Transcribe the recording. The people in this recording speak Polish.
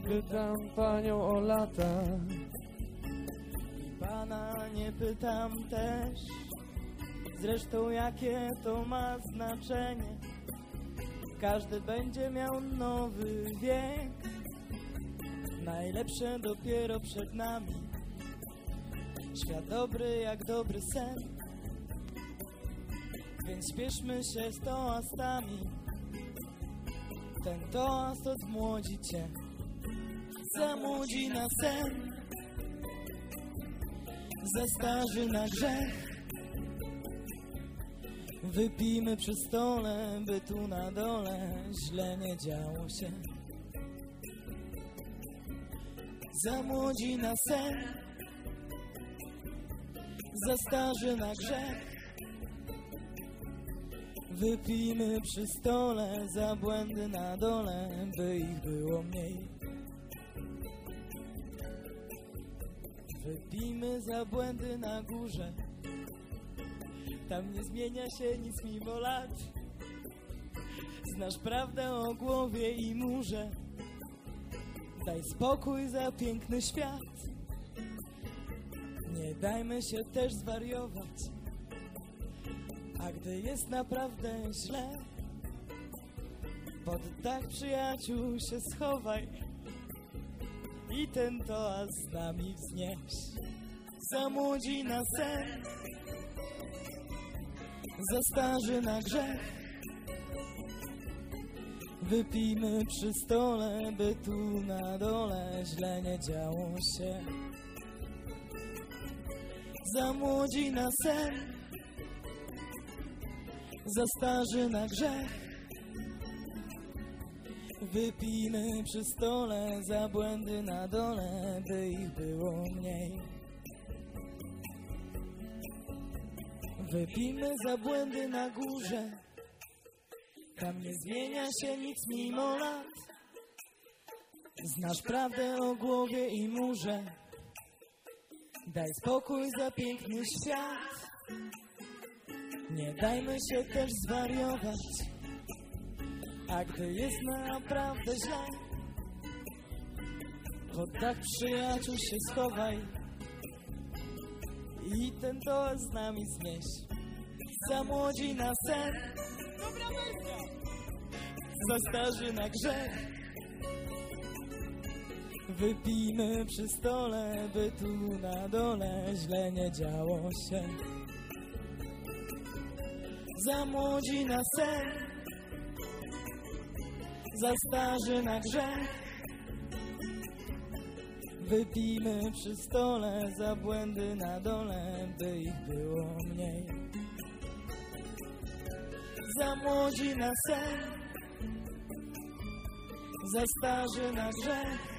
pytam panią o lata. I pana nie pytam też. Zresztą jakie to ma znaczenie? Każdy będzie miał nowy wiek. Najlepsze dopiero przed nami. Świat dobry jak dobry sen. Więc śpieszmy się z toastami. Ten toast odmłodzi cię, zamłodzi na sen, zestarzy na grzech. Wypijmy przy stole, by tu na dole źle nie działo się. Zamłodzi na sen, zestarzy na grzech. Wypijmy przy stole za błędy na dole, by ich było mniej. Wypijmy za błędy na górze. Tam nie zmienia się nic mimo lat. Znasz prawdę o głowie i murze. Daj spokój za piękny świat. Nie dajmy się też zwariować. A gdy jest naprawdę źle, pod dach przyjaciół się schowaj i ten toast z nami wznieś. Zamłodzi na sen, zestarzy na grzech. Wypijmy przy stole, by tu na dole źle nie działo się. Zamłodzi na sen, zestarzy na grzech. Wypijmy przy stole za błędy na dole, by ich było mniej. Wypijmy za błędy na górze. Tam nie zmienia się nic mimo lat. Znasz prawdę o głowie i murze. Daj spokój za piękny świat. Nie dajmy się też zwariować. A gdy jest naprawdę źle, pod dach przyjaciół się schowaj i ten toast z nami znieś. Zamłodzi na sen, zestarzy na grzech. Wypijmy przy stole, by tu na dole źle nie działo się. Zamłodzi na sen, zestarzy na grzech. Wypijmy przy stole za błędy na dole, by ich było mniej. Zamłodzi na sen, zestarzy na grzech.